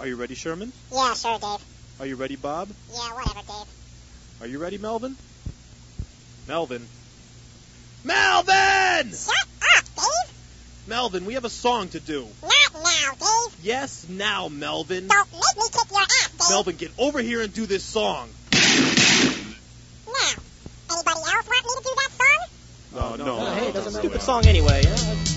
you ready, Sherman? Yeah, sure, Dave. Are you ready, Bob? Yeah, whatever, Dave. Are you ready, Melvin? Melvin? Melvin! Shut up, Dave! Melvin, we have a song to do. Not now, Dave. Yes, now, Melvin. Don't make me kick your ass, Dave. Melvin, get over here and do this song. Now, anybody else want me to do that song? No. Hey, that's a stupid song anyway.